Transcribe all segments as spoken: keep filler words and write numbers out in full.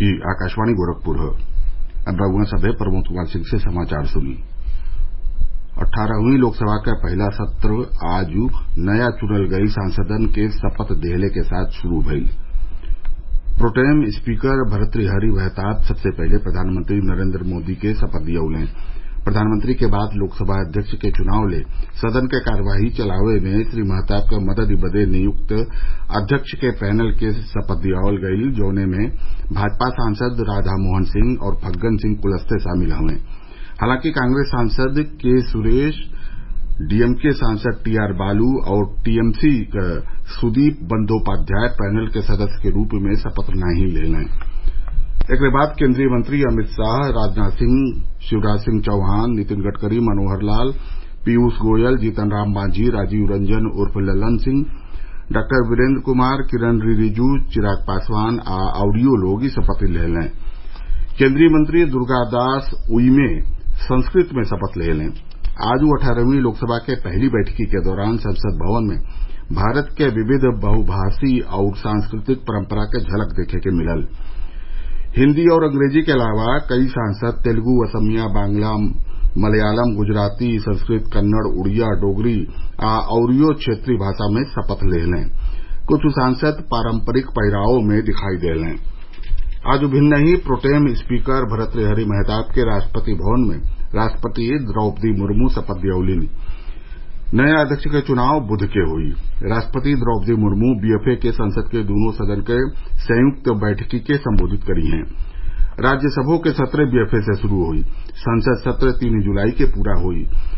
की आकाशवाणी गोरखपुर अब रउआ सभे प्रमोद कुमार सिंह से समाचार सुनी अट्ठारहवीं लोकसभा का पहला सत्र आज नया चुनल गयी सांसदन के शपथ दिहले के साथ शुरू भइल प्रोटेम स्पीकर भर्तृहरि महताब सबसे पहले प्रधानमंत्री नरेंद्र मोदी के शपथ दियौले प्रधानमंत्री के बाद लोकसभा अध्यक्ष के चुनाव ले सदन के कार्यवाही चलावे में श्री महताब क मदद बदे नियुक्त अध्यक्ष के पैनल के शपथ दियावल गयी जौने में भाजपा सांसद राधा मोहन सिंह और फग्गन सिंह कुलस्ते शामिल हवे हालांकि कांग्रेस सांसद के सुरेश डीएमके सांसद टीआर बालू और टीएमसी क सुदीप बंदोपाध्याय पैनल के सदस्य के रूप में शपथ नहीं लेले एकरे बाद केंद्रीय मंत्री अमित शाह राजनाथ सिंह शिवराज सिंह चौहान नितिन गडकरी मनोहर लाल पीयूष गोयल जीतन राम मांझी राजीव रंजन उर्फ ललन सिंह डॉक्टर वीरेंद्र कुमार किरण रिजिजू चिराग पासवान आउरियो लोग शपथ लेले केंद्रीय मंत्री दुर्गादास उइमे संस्कृत में शपथ लेले आज अठारहवीं लोकसभा के पहली बैठकी के दौरान संसद भवन में भारत के विविध बहुभाषी और सांस्कृतिक परंपरा के झलक देखे के मिलल हिन्दी और अंग्रेजी के अलावा कई सांसद तेलुगु असमिया बांग्ला मलयालम गुजराती संस्कृत कन्नड़ उड़िया डोगरी आउरियो क्षेत्रीय भाषा में शपथ लेले कुछ सांसद पारंपरिक पहिरावों में दिखाई देले आज भिन्न ही प्रोटेम स्पीकर भर्तृहरि महताब के राष्ट्रपति भवन में राष्ट्रपति द्रौपदी मुर्मू शपथ दियौलीन नए अध्यक्ष के चुनाव बुध के हुई राष्ट्रपति द्रौपदी मुर्मू बीएफए के संसद के दोनों सदन के संयुक्त बैठकी के संबोधित करी हैं राज्यसभा के सत्र बीएफए से शुरू हुई संसद सत्र तीन जुलाई के पूरा हुई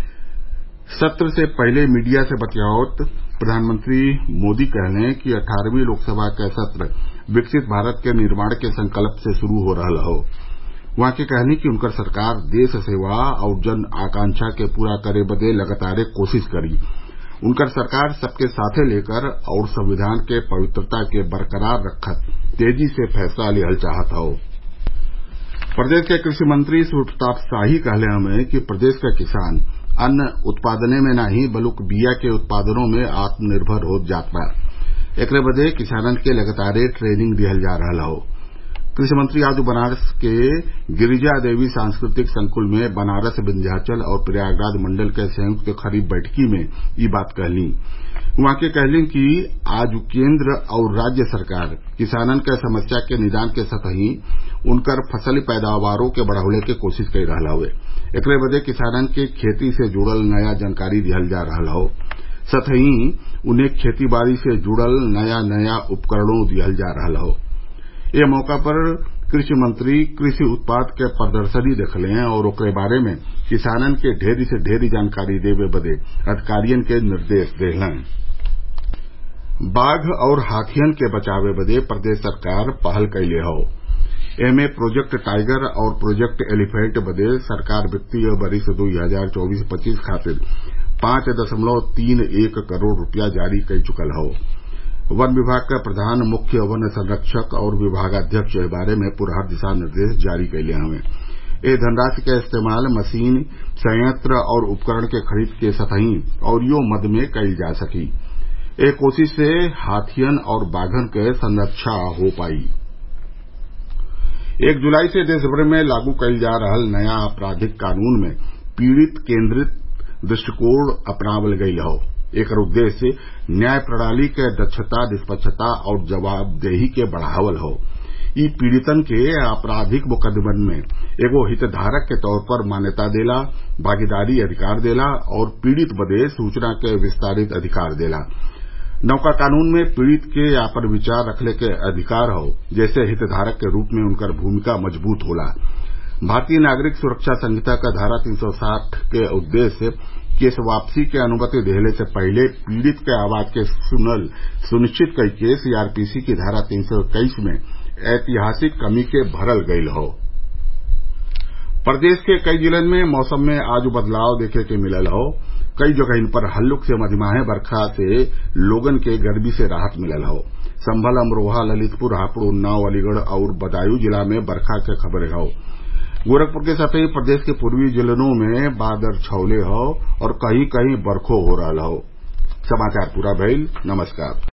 सत्र से पहले मीडिया से बतियावत प्रधानमंत्री मोदी कहले कि अठारहवीं लोकसभा का सत्र विकसित भारत के निर्माण के संकल्प से शुरू हो रहा हो वहां के कहनी कि उनकर सरकार देश सेवा और जन आकांक्षा के पूरा करे बदे लगातार कोशिश करी उनकर सरकार सबके साथे लेकर और संविधान के पवित्रता के बरकरार रखत तेजी से फैसला लिहल चाहत हो प्रदेश के कृषि मंत्री सूर्य प्रताप शाही कहले हमें कि प्रदेश का किसान अन्न उत्पादने में नहीं बल्कि बिया के उत्पादनों में आत्मनिर्भर हो जात बा एकरे बदे किसानन के लगातार ट्रेनिंग दिहल जा रहा हो कृषि मंत्री आज बनारस के गिरिजा देवी सांस्कृतिक संकुल में बनारस विंध्याचल और प्रयागराज मंडल के संयुक्त खरीफ बैठकी में ये बात कहली वहां के कहली कि आज केंद्र और राज्य सरकार किसानन के समस्या के निदान के सतही उनकर फसली पैदावारों के बढ़ावे के कोशिश कर रहा हुए एकरे बदे किसानन के खेती से जुड़ल नया जानकारी दिहल जा रहा हो सतही उन्हें खेती बाड़ी से जुड़ल नया नया उपकरणों दिहल जा रहा हो ये मौका पर कृषि मंत्री कृषि उत्पाद के प्रदर्शनी देखले और ओकरे बारे में किसानन के ढेरी से ढेरी जानकारी देवे बदे अधिकारियन के निर्देश देले बाघ और हाथियन के बचावे बदे प्रदेश सरकार पहल कैले हो एमे प्रोजेक्ट टाइगर और प्रोजेक्ट एलिफेंट बदे सरकार वित्तीय वर्ष दो हजार चौबीस पच्चीस खातिर पांच दशमलव तीन एक करोड़ रूपया जारी कर चुकल हो वन विभाग का प्रधान मुख्य वन संरक्षक और विभागाध्यक्ष इस बारे में पुरहर दिशा निर्देश जारी कैले हमें ये धनराशि का इस्तेमाल मशीन संयंत्र और उपकरण के खरीद के सतही और यो मद में कईल जा सकी एक कोशिश से हाथियन और बाघन के संरक्षा हो पाई एक जुलाई से देशभर में लागू कईल जा रहा नया आपराधिक कानून में पीड़ित केंद्रित दृष्टिकोण अपनावल गई हो एकर उद्देश्य न्याय प्रणाली के दक्षता निष्पक्षता और जवाबदेही के बढ़ावल हो ई पीड़ितन के आपराधिक मुकदमन में एगो हितधारक के तौर पर मान्यता देला भागीदारी अधिकार देला और पीड़ित बदे सूचना के विस्तारित अधिकार देला नौका कानून में पीड़ित के आपन विचार रखले के अधिकार हो जैसे हितधारक के रूप में उनकर भूमिका मजबूत होला भारतीय नागरिक सुरक्षा संहिता का धारा तीन सौ साठ के उद्देश्य केस वापसी के अनुमति देने से पहले पीड़ित के आवाज के सुनल सुनिश्चित करके सीआरपीसी की धारा तीन सौ इक्कीस में ऐतिहासिक कमी के भरल गईल हो प्रदेश के कई जिलों में मौसम में आज बदलाव देखे के मिलल हो कई जगह पर हल्लुक से मध्यमाहे बरखा से लोगन के गर्मी से राहत मिलल हो संभल अमरोहा ललितपुर हापुड़ उन्नाव अलीगढ़ और बदायूं जिला में बरखा के खबर हो गोरखपुर के साथ ही प्रदेश के पूर्वी जिलों में बादल छौले हो और कहीं कहीं बरखो हो रहा हो समाचार पूरा भइल नमस्कार।